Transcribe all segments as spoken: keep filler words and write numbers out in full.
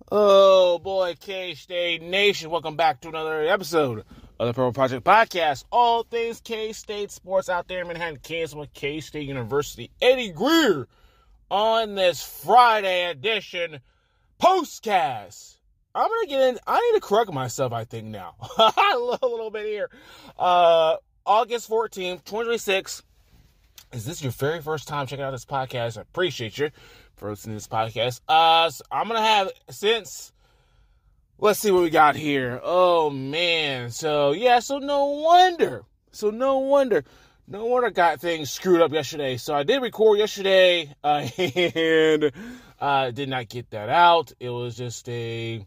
Oh boy, K-State Nation, welcome back to another episode of the Purple Project Podcast. All things K-State sports out there in Manhattan, Kansas with K-State University. Eddie Greer on this Friday edition postcast. I'm going to get in, I need to correct myself, I think now. a little bit here. Uh, August fourteenth, twenty twenty-six. Is this your very first time checking out this podcast? I appreciate you for listening to this podcast. Uh, so I'm going to have, since, let's see what we got here. Oh, man. So, yeah, so no wonder. So, no wonder. No wonder I got things screwed up yesterday. So, I did record yesterday, uh, and uh, did not get that out. It was just a,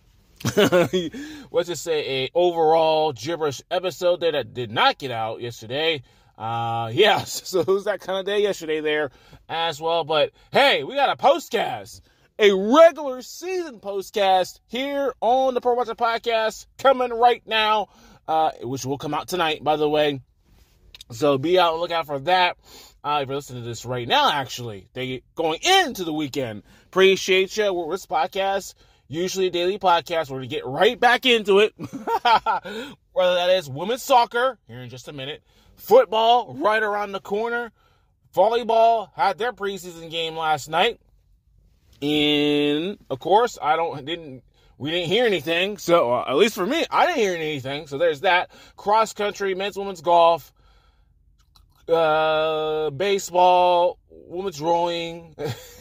let's just say, a overall gibberish episode there that did not get out yesterday. Uh, yeah, so it was that kind of day yesterday there as well. But hey, we got a postcast, a regular season postcast here on the Pro Watcher Podcast coming right now, uh, which will come out tonight, by the way. So be out and look out for that. Uh, if you're listening to this right now, actually, they going into the weekend. Appreciate you. We're this podcast, usually a daily podcast. We're going to get right back into it. Whether that is women's soccer, here in just a minute. Football, right around the corner. Volleyball had their preseason game last night. And, of course, I don't, didn't, we didn't hear anything. So, uh, at least for me, I didn't hear anything. So, there's that. Cross country, men's, women's golf, uh, baseball, women's rowing,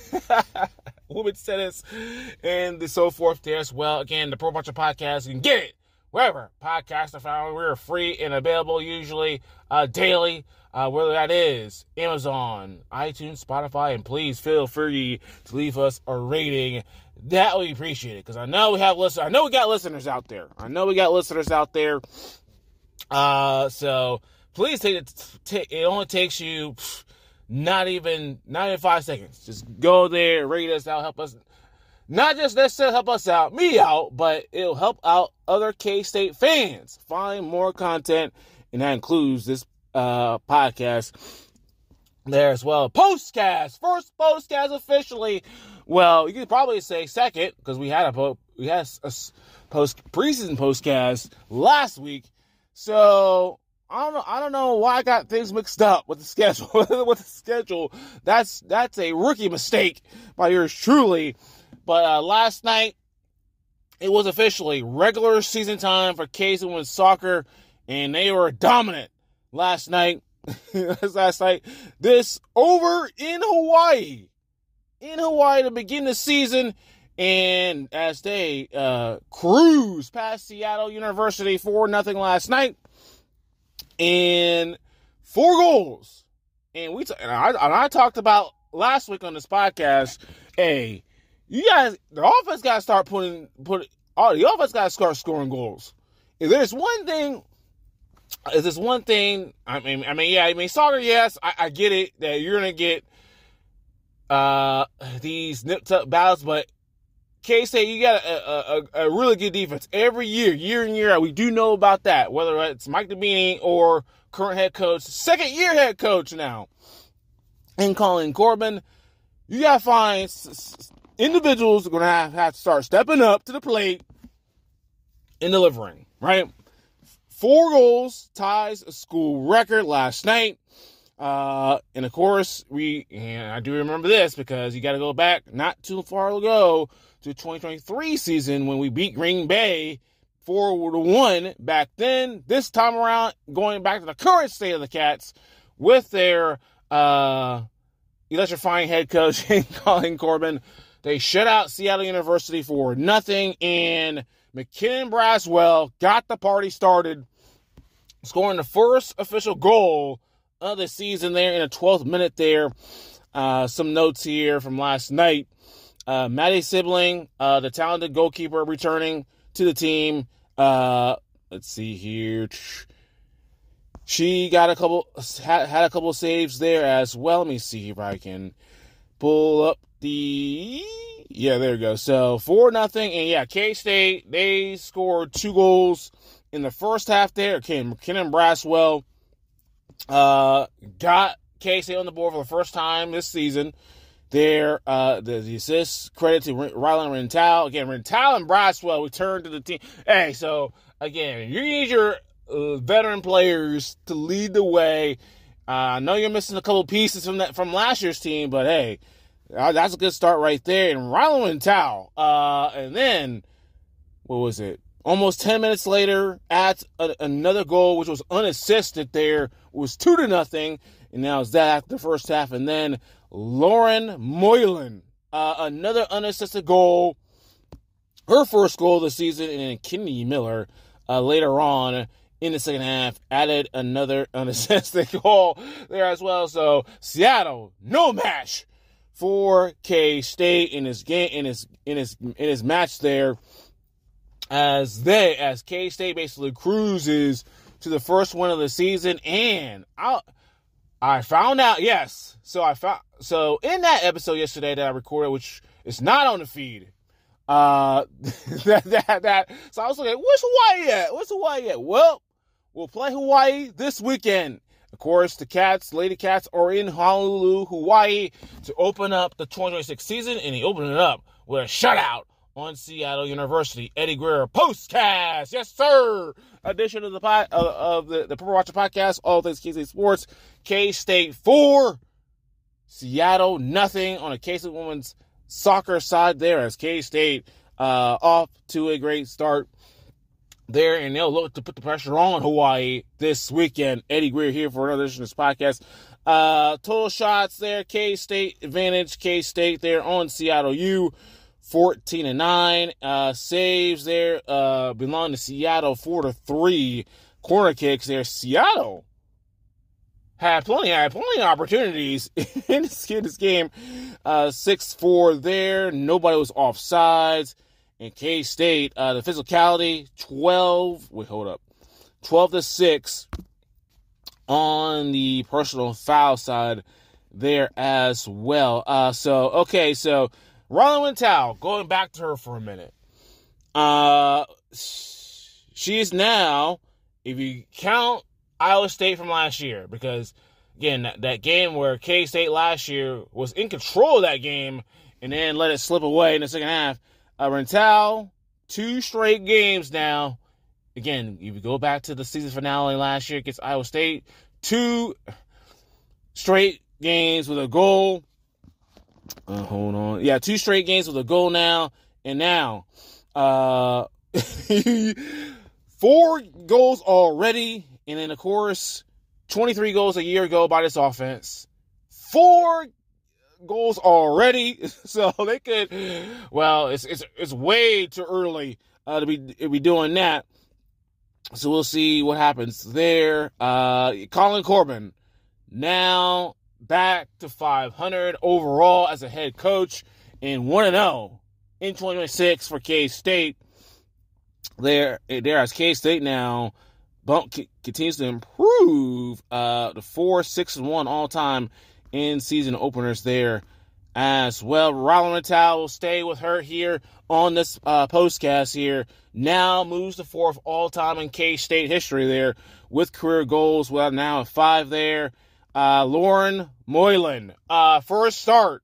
women's tennis, and so forth there as well. Again, the Pro Watcher Podcast, you can get it wherever podcasts are found. We're free and available usually uh, daily, uh, whether that is Amazon, iTunes, Spotify, and please feel free to leave us a rating. That would be appreciated because I know we have listeners. I know we got listeners out there. I know we got listeners out there. Uh, so please take it. T- it only takes you pff, not even not even five seconds. Just go there, rate us. That'll help us. Not just necessarily help us out, me out, but it'll help out other K-State fans find more content, and that includes this uh, podcast there as well. Postcast, first postcast officially. Well, you could probably say second because we had a po- we had a post preseason postcast last week. So I don't know. I don't know why I got things mixed up with the schedule. with the schedule, that's that's a rookie mistake by yours truly. But uh, last night, it was officially regular season time for K-State women's soccer, and they were dominant last night. last night, this over in Hawaii, in Hawaii to begin the season, and as they uh, cruise past Seattle University four nothing last night, and four goals, and we t- and I, and I talked about last week on this podcast, hey. You guys, the offense got to start putting, put, oh, the offense got to start scoring goals. If there's one thing, if there's one thing, I mean, I mean, yeah, I mean, soccer, yes, I, I get it that you're gonna get uh, these nipped up battles, but K-State, you got a, a, a really good defense every year, year in year out. We do know about that, whether it's Mike Dabini or current head coach, second year head coach now, and Colin Corbin. You gotta find s- s- individuals are going to have, have to start stepping up to the plate and delivering, right? Four goals, ties a school record last night. Uh, and, of course, we, and I do remember this because you got to go back not too far ago to the twenty twenty-three season when we beat Green Bay four to one back then. This time around, going back to the current state of the Cats with their uh, electrifying head coach, Colin Corbin. They shut out Seattle University for nothing, and McKinnon Braswell got the party started, scoring the first official goal of the season there in the twelfth minute there. Uh, some notes here from last night. Uh, Maddie Sibling, uh, the talented goalkeeper, returning to the team. Uh, let's see here. She got a couple, had, had a couple saves there as well. Let me see if I can pull up the, yeah, there we go. So, four nothing, and yeah, K-State, they scored two goals in the first half there. Okay, McKinnon Braswell uh, got K-State on the board for the first time this season. there. Uh, the, the assist credit to Rylan Rental. Again, Rental and Braswell returned to the team. Hey, so again, you need your uh, veteran players to lead the way. Uh, I know you're missing a couple pieces from that from last year's team, but hey, uh, that's a good start right there. And Rylan Rental, uh, and then what was it? Almost ten minutes later, at a, another goal, which was unassisted there, it was two to nothing. And now it's that after the first half. And then Lauren Moylan, uh, another unassisted goal. Her first goal of the season. And then Kennedy Miller, uh, later on in the second half, added another unassisted goal there as well. So Seattle, no match for K-State in his game, in his, in his, in his match there. As they, as K-State basically cruises to the first win of the season, and I, I found out, yes, so I found, so in that episode yesterday that I recorded, which is not on the feed, uh, that, that, that, so I was like, where's Hawaii at? Where's Hawaii at? Well, we'll play Hawaii this weekend. Of course, the Cats, Lady Cats, are in Honolulu, Hawaii, to open up the twenty twenty-six season, and he opened it up with a shutout on Seattle University. Eddie Guerrero postcast, yes sir. Edition of the pod, uh, of the the Purple Watcher podcast, all things K-State sports. K-State four, Seattle nothing on a K-State women's soccer side there. As K-State uh, off to a great start there, and they'll look to put the pressure on Hawaii this weekend. Eddie Guerrero here for another edition of this podcast. Uh, total shots there, K-State advantage. K-State there on Seattle U. fourteen and nine, uh, saves there, uh, belong to Seattle, four to three, corner kicks there. Seattle had plenty, had plenty of opportunities in this, in this game, uh, six four there, nobody was offsides, and K-State, uh, the physicality, twelve, wait, hold up, twelve to six on the personal foul side there as well, uh, so, okay, so, Rylan Rental, going back to her for a minute. Uh, she is now, if you count Iowa State from last year, because, again, that, that game where K-State last year was in control of that game and then let it slip away in the second half. Uh, Rental, two straight games now. Again, if you go back to the season finale last year against Iowa State, two straight games with a goal. Uh, hold on. Yeah, two straight games with a goal now. And now, uh, four goals already. And then, of course, twenty-three goals a year ago by this offense. Four goals already. So they could, well, it's it's it's way too early uh, to be to be doing that. So we'll see what happens there. Uh, Colin Corbin, now back to five hundred overall as a head coach, and one and oh in twenty twenty-six for K-State. There, there as K-State now bump, continues to improve uh, the four, six, and one all-time in season openers there as well. Rylan Rental will stay with her here on this uh, postcast here. Now moves to fourth all-time in K-State history there with career goals. Well, now at five there. Uh, Lauren Moylan, uh, first start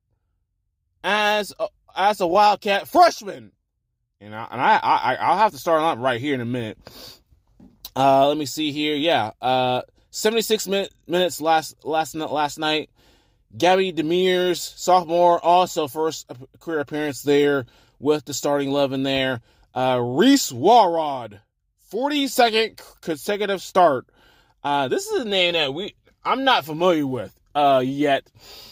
as a, as a Wildcat freshman, and I and I, I I'll have to start on right here in a minute. Uh, let me see here. Yeah, uh, seventy-six minute, minutes last last last night. Gabby Demers, sophomore, also first career appearance there with the starting eleven there. Uh, Reese Walrod, forty-second consecutive start. Uh, this is a name that we. I'm not familiar with uh, yet.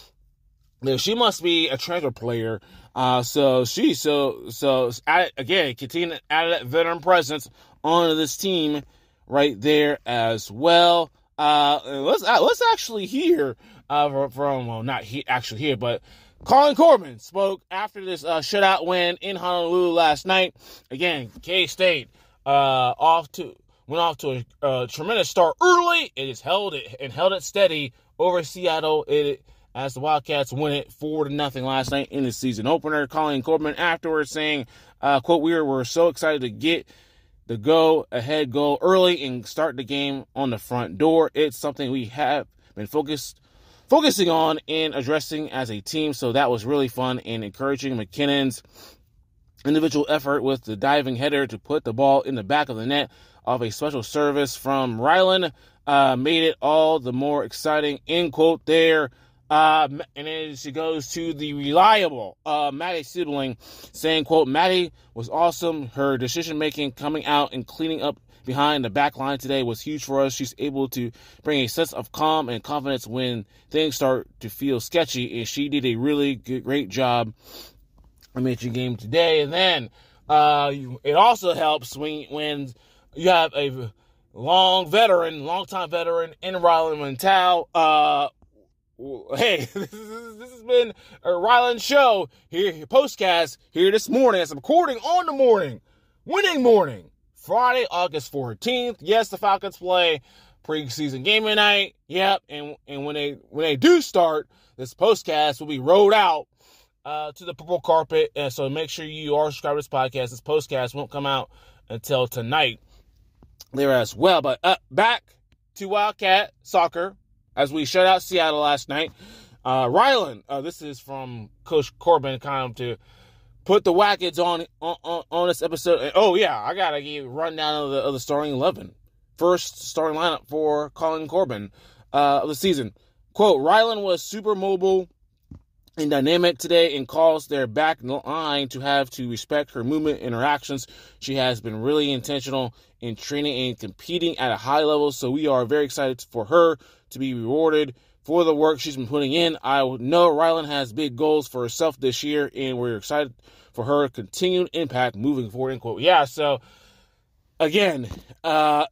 She must be a transfer player. Uh, so she so so add, again continue to add that veteran presence onto this team right there as well. Uh, let's uh, let's actually hear uh, from, from well not he actually here but Colin Corbin spoke after this uh, shutout win in Honolulu last night. Again, K-State uh, off to. Went off to a, a tremendous start early. It has held it and held it steady over Seattle. It as the Wildcats win it four to nothing last night in the season opener. Colin Corbin afterwards saying, uh, "quote We were, were so excited to get the go ahead goal early and start the game on the front door. It's something we have been focused focusing on and addressing as a team. So that was really fun and encouraging. McKinnon's individual effort with the diving header to put the ball in the back of the net of a special service from Ryland uh, made it all the more exciting, end quote there. Uh, and then she goes to the reliable uh, Maddie Sibling, saying, quote, Maddie was awesome. Her decision-making coming out and cleaning up behind the back line today was huge for us. She's able to bring a sense of calm and confidence when things start to feel sketchy, and she did a really good, great job managing game today. And then uh, it also helps when, when you have a long veteran, long-time veteran in Ryland Montal. Uh, hey, this, is, this has been a Ryland show here, postcast here this morning. As I'm recording on the morning, winning morning, Friday, August fourteenth. Yes, the Falcons play preseason game tonight. Yep, and and when they when they do start, this postcast will be rolled out uh, to the purple carpet. And so make sure you are subscribed to this podcast. This postcast won't come out until tonight there as well. But uh, back to Wildcat soccer as we shut out Seattle last night. Uh, Ryland, uh, this is from Coach Corbin, kind of to put the Wackets on, on on on this episode. And, oh, yeah, I got to give a rundown of the, of the starting eleven. First starting lineup for Colin Corbin uh, of the season. Quote, Ryland was super mobile and dynamic today and calls their back line to have to respect her movement interactions. She has been really intentional in training and competing at a high level, so we are very excited for her to be rewarded for the work she's been putting in. I know Ryland has big goals for herself this year, and we're excited for her continued impact moving forward, end quote. Yeah, so, again, uh,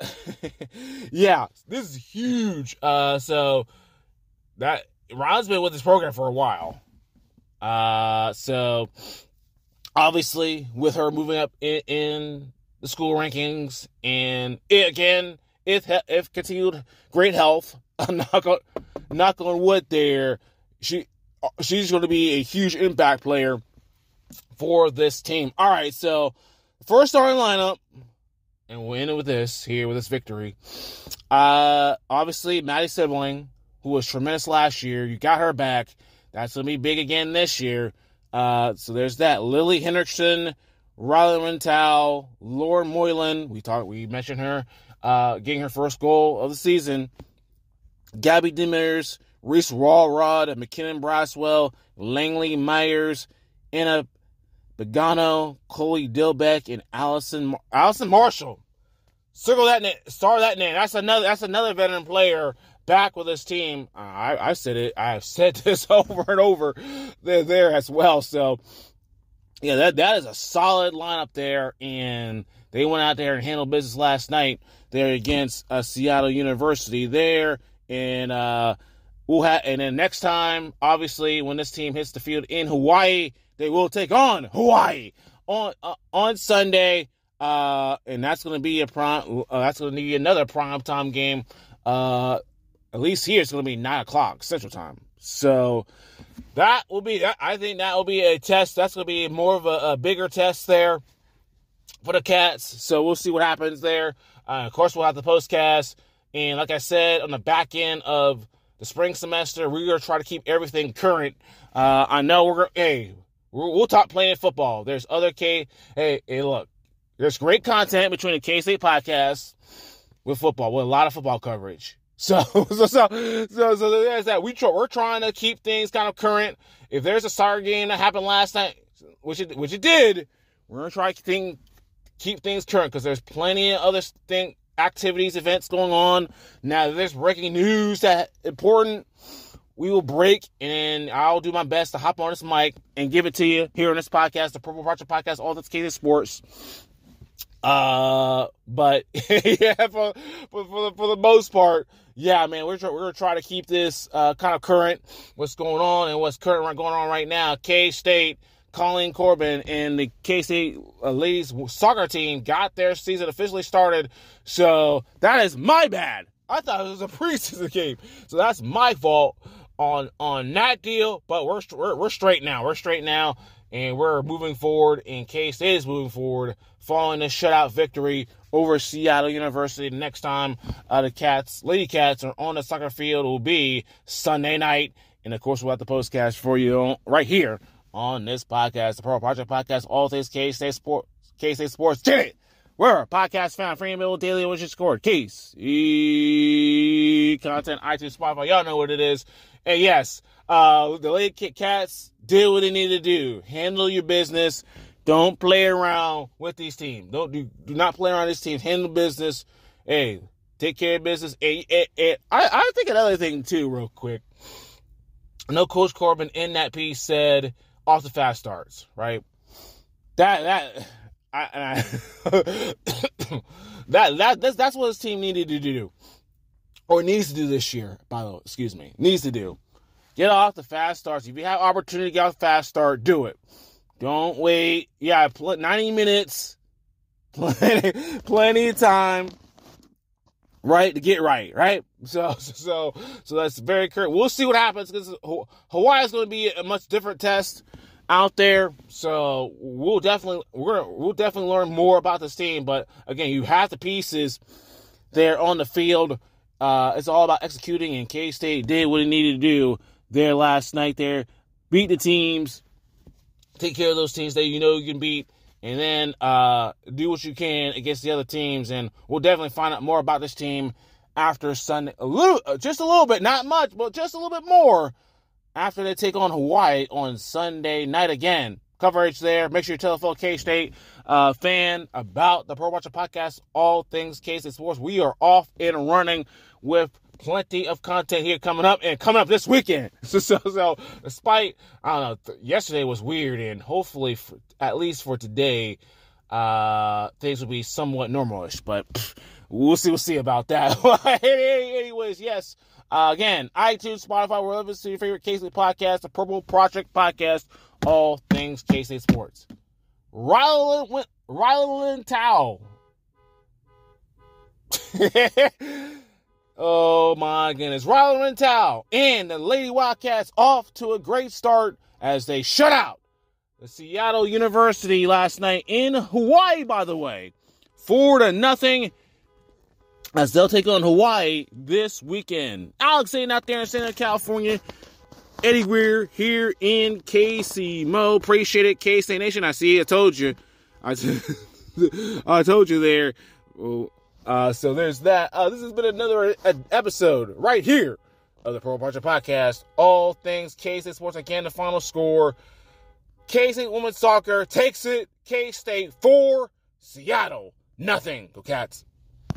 yeah, this is huge. Uh, so, that Ryland's been with this program for a while. Uh, so, obviously, with her moving up in, in the school rankings, and it, again, if if continued great health, I'm not going knock on wood there, she she's going to be a huge impact player for this team. All right, so first starting lineup, and we'll end it with this here with this victory. Uh, obviously, Maddie Sibling, who was tremendous last year, you got her back. That's going to be big again this year. Uh, so there's that. Lily Hendrickson, Ryland Rental, Lauren Moylan, we talked, we mentioned her, uh, getting her first goal of the season. Gabby Demers, Reese Walrod, McKinnon Braswell, Langley Myers, Anna Begano, Coley Dilbeck, and Allison Allison Marshall. Circle that name, star that name. That's another. That's another veteran player back with this team. Uh, I, I said it. I've said this over and over. They're there as well. So yeah, that that is a solid lineup there, and they went out there and handled business last night there against uh, Seattle University there. And uh, we'll have, and then next time, obviously, when this team hits the field in Hawaii, they will take on Hawaii on uh, on Sunday, uh, and that's going to be a prime. Uh, that's going to be another prime time game. Uh, at least here, it's going to be nine o'clock Central Time. So that will be. I think that will be a test. That's going to be more of a, a bigger test there for the Cats. So we'll see what happens there. Uh, of course, we'll have the postcast. And like I said, on the back end of the spring semester, we're going to try to keep everything current. Uh, I know we're going to, hey, we'll, we'll talk playing football. There's other K, hey, hey, look, there's great content between the K-State podcast with football, with a lot of football coverage. So, so, so, so, so there's that. We try, we're trying to keep things kind of current. If there's a soccer game that happened last night, which it, which it did, we're going to try to keep, keep things current because there's plenty of other things, activities, events going on. Now, if there's breaking news that important, we will break, and I'll do my best to hop on this mic and give it to you here on this podcast, the Purple Project Podcast, all that's K Sports. Uh, but yeah, for, for, for, the, for the most part, yeah, man, we're, we're going to try to keep this uh, kind of current, what's going on and what's current going on right now. K-State, Colleen Corbin, and the K-State uh, ladies soccer team got their season officially started. So that is my bad. I thought it was a preseason game. So that's my fault on on that deal. But we're we're, we're straight now. We're straight now. and we're moving forward, and K-State is moving forward following the shutout victory over Seattle University. Next time uh, the Cats, Lady Cats, are on the soccer field will be Sunday night. And, of course, we'll have the postcast for you right here on this podcast, the Pro Project Podcast, all things K-State Sports. K-State Sports did it. We're a podcast found free and available daily when you scored. Case E content, iTunes, Spotify. Y'all know what it is. And yes, uh, the Lady Kit Cats did what they needed to do. Handle your business. Don't play around with these teams. Don't do, do not play around these teams. Handle business. Hey, take care of business. And, and, and I, I think another thing too, real quick. I know Coach Corbin in that piece said off the fast starts, right? That that I, I that that that's, that's what his team needed to do, or needs to do this year. By the way, excuse me, needs to do. Get off the fast starts. If you have opportunity to get off the fast start, do it. Don't wait. Yeah, ninety minutes, plenty, plenty of time. Right, to get right, right? So, so, so that's very correct. We'll see what happens, because Hawaii is going to be a much different test out there. So we'll definitely, we're gonna, we'll definitely learn more about this team. But again, you have the pieces there on the field. Uh, it's all about executing, and K-State did what it needed to do there last night. There, beat the teams, take care of those teams that you know you can beat. And then uh, do what you can against the other teams. And we'll definitely find out more about this team after Sunday. A little, just a little bit, not much, but just a little bit more after they take on Hawaii on Sunday night again. Coverage there. Make sure you tell a fellow K-State uh, fan about the Pro Watcher Podcast, all things K-State Sports. We are off and running with plenty of content here coming up, and coming up this weekend. So, so, so despite, I don't know, th- yesterday was weird, and hopefully, for, at least for today, uh, things will be somewhat normalish, but pff, we'll see, we'll see about that. Anyways, yes, uh, again, iTunes, Spotify, wherever it's your favorite K-State podcast, the Purple Project Podcast, all things K-State Sports. Ryland, Ryland Towel. Oh, my goodness. Ryland Towel and the Lady Wildcats off to a great start as they shut out the Seattle University last night in Hawaii, by the way. Four to nothing as they'll take on Hawaii this weekend. Alex Aiden out there in San Diego, California. Eddie Greer here in K C Mo. Appreciate it, K-State Nation. I see. I told you. I, t- I told you there. Well, Uh, so there's that. Uh, this has been another uh, episode right here of the Pro Project Podcast. All things K-State Sports. Again, the final score. K-State Women's Soccer takes it. K-State four, Seattle nothing. Go Cats.